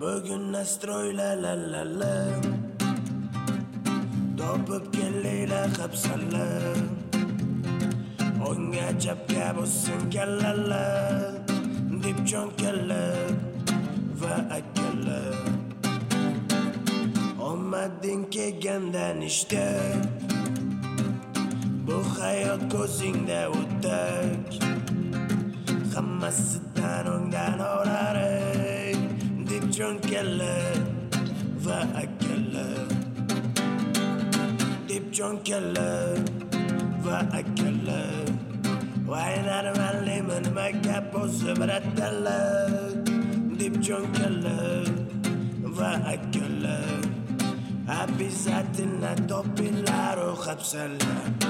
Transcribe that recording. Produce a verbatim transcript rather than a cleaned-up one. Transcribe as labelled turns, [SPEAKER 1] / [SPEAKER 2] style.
[SPEAKER 1] Bugun nastroy la la la la. Topib kelinglar hapsalar. Onga chapga bo'lsin kallalar. Deb jon kallar va akalar. Omading kelgandan ishda. Bu hayot ko'zingda o'tdak. Hammasidan o'ngdan olar deb jon kallar va akalar. Deb jon kallar va akalar. Waynar malima nima gap bo'lsa biratdalar. Deb jon kallar va akalar. Обязательно topinglar u hapsalar.